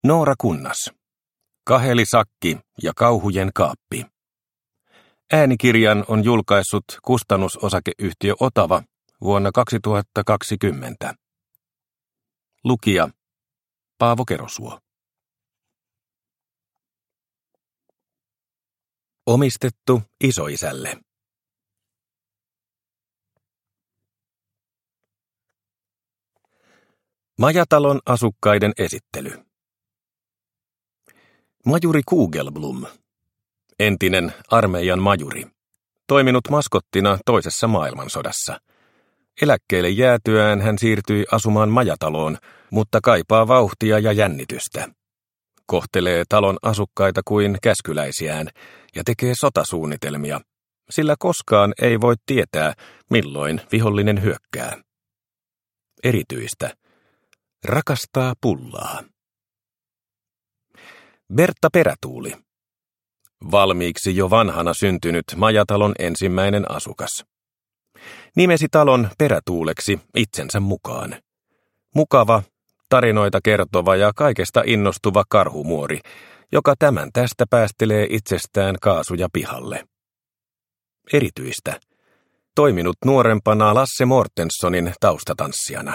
Noora Kunnas. Kaheli Sakki ja kauhujen kaappi. Äänikirjan on julkaissut kustannusosakeyhtiö Otava vuonna 2020. Lukija Paavo Kerosuo. Omistettu isoisälle. Majatalon asukkaiden esittely. Majuri Kugelblom, entinen armeijan majuri, toiminut maskottina toisessa maailmansodassa. Eläkkeelle jäätyään hän siirtyi asumaan majataloon, mutta kaipaa vauhtia ja jännitystä. Kohtelee talon asukkaita kuin käskyläisiään ja tekee sotasuunnitelmia, sillä koskaan ei voi tietää, milloin vihollinen hyökkää. Erityistä. Rakastaa pullaa. Bertta Perätuuli. Valmiiksi jo vanhana syntynyt majatalon ensimmäinen asukas. Nimesi talon Perätuuleksi itsensä mukaan. Mukava, tarinoita kertova ja kaikesta innostuva karhumuori, joka tämän tästä päästelee itsestään kaasuja pihalle. Erityistä. Toiminut nuorempana Lasse Mortenssonin taustatanssijana.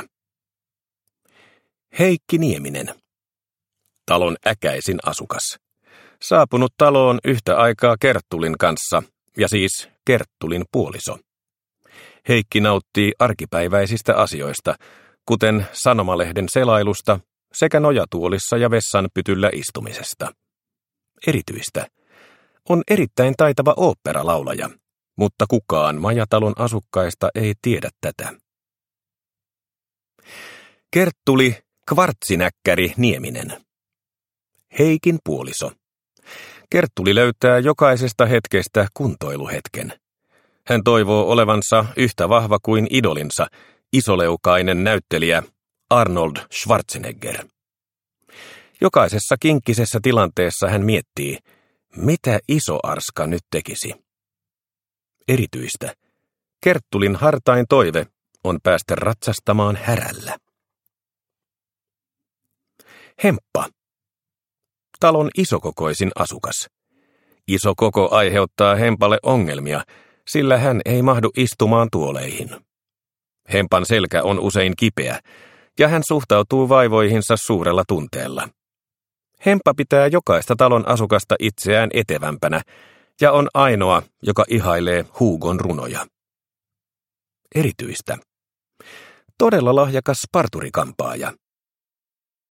Heikki Nieminen. Talon äkäisin asukas. Saapunut taloon yhtä aikaa Kerttulin kanssa, ja siis Kerttulin puoliso. Heikki nauttii arkipäiväisistä asioista, kuten sanomalehden selailusta sekä nojatuolissa ja vessanpytyllä istumisesta. Erityistä. On erittäin taitava oopperalaulaja, mutta kukaan majatalon asukkaista ei tiedä tätä. Kerttuli Kvartsinäkkäri Nieminen. Heikin puoliso. Kerttuli löytää jokaisesta hetkestä kuntoiluhetken. Hän toivoo olevansa yhtä vahva kuin idolinsa, isoleukainen näyttelijä Arnold Schwarzenegger. Jokaisessa kinkkisessä tilanteessa hän miettii, mitä iso arska nyt tekisi. Erityistä. Kerttulin hartain toive on päästä ratsastamaan härällä. Hemppa. Talon isokokoisin asukas. Iso koko aiheuttaa Hempalle ongelmia, sillä hän ei mahdu istumaan tuoleihin. Hempan selkä on usein kipeä, ja hän suhtautuu vaivoihinsa suurella tunteella. Hemppa pitää jokaista talon asukasta itseään etevämpänä, ja on ainoa, joka ihailee Hugon runoja. Erityistä. Todella lahjakas parturikampaaja.